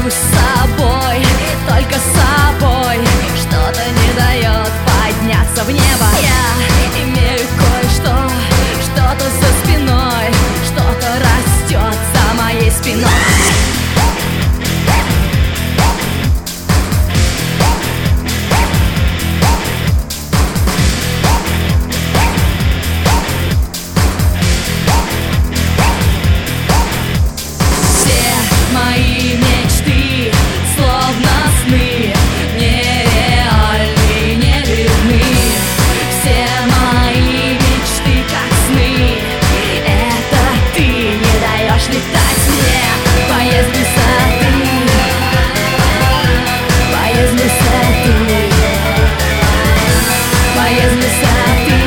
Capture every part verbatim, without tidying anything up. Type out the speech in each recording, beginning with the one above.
борюсь с собой, только с собой. Что-то не дает подняться в небо. Я имею кое-что, что-то за спиной, что-то растет за моей спиной. Мои мечты, словно сны, нереальны, не видны. Все мои мечты, как сны. Это ты не даешь летать мне. Поезд высоты, поезд высоты, поезд высоты.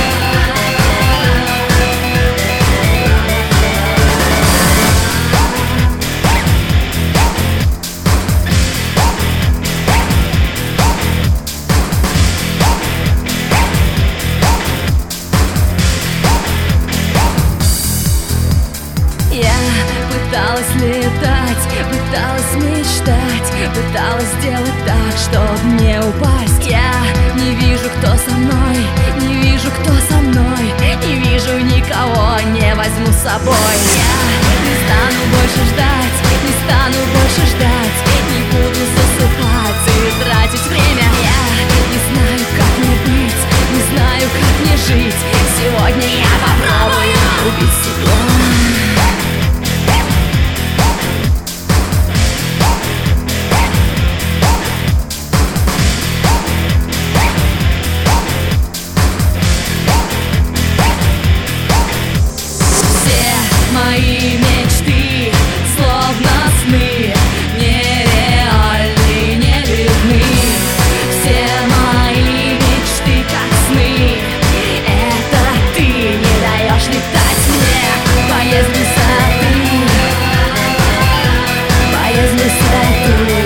Пыталась летать, пыталась мечтать, пыталась сделать так, чтоб не упасть. Я не вижу, кто со мной, не вижу, кто со мной, не вижу никого, не возьму с собой. Я не стану больше ждать, не стану больше ждать, не буду засыпать и тратить время. Я не знаю, как мне быть, не знаю, как мне жить. Сегодня я попробую убить себя. Мои мечты, словно сны, нереальны, не видны. Все мои мечты, как сны. Это ты не даешь летать мне. Поезд высоты, поезд высоты,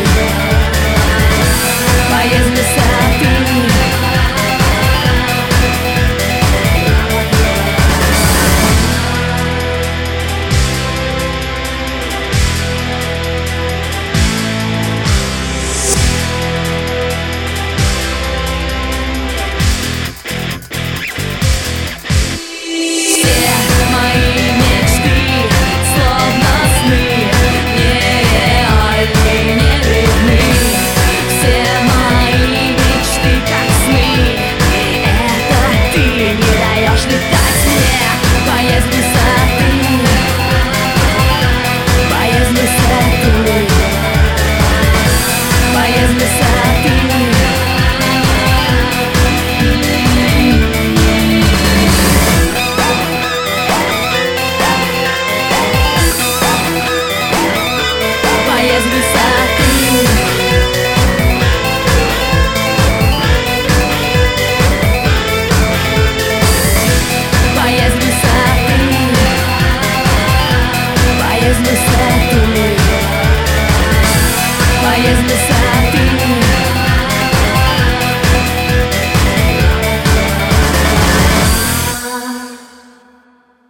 поезд высоты. Поезд высоты, поезд высоты.